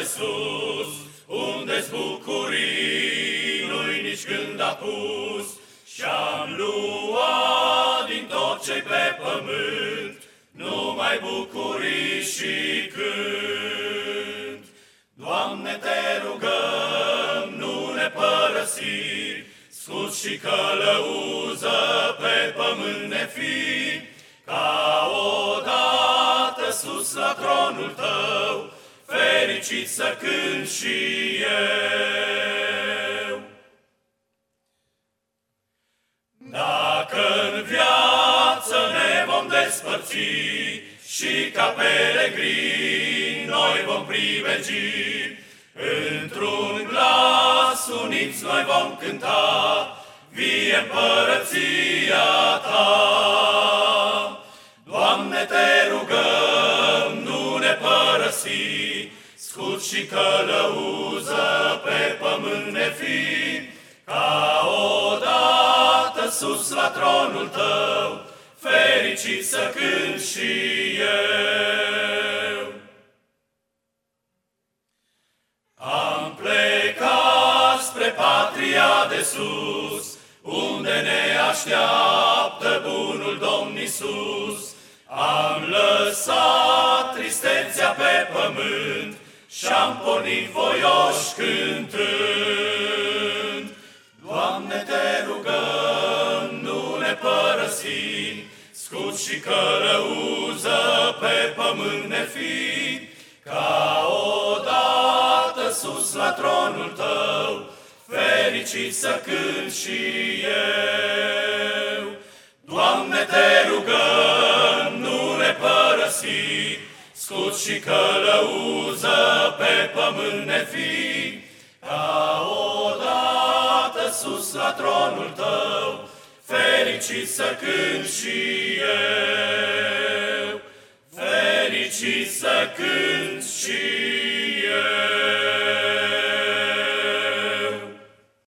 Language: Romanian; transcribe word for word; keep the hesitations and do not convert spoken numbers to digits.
sus, unde-s bucurii, nu-i nici gând apus. Și-am luat din tot ce-i pe pământ, numai bucurii și cânt. Doamne, te rugăm, nu ne părăsi, scut și călăuză pe pământ ne fi, ca odată sus la tronul tău, fericit să cânt și eu. Dacă-n viață ne vom despărți și ca peregrini noi vom privegi, într-un glas uniți noi vom cânta, vie împărăția ta. Doamne, te rugăm, nu ne părăsi, scut și călăuză pe pământ ne fi, ca odată sus la tronul tău, fericit să cânt și eu. Am plecat spre patria de sus, unde ne așteaptă bunul Domn Iisus. Am lăsat tristețea pe pământ și-am pornit voioși cântând. Doamne, te rugăm, nu ne părăsi, scut și călăuză pe pământ ne fi, ca odată sus la tronul tău, fericit să cânt și eu. Doamne, te rugăm, nu ne părăsi, scut și călăuză pe pământ ne fi, ca odată sus la tronul tău, fericit să cânt și eu. Fericit să cânt și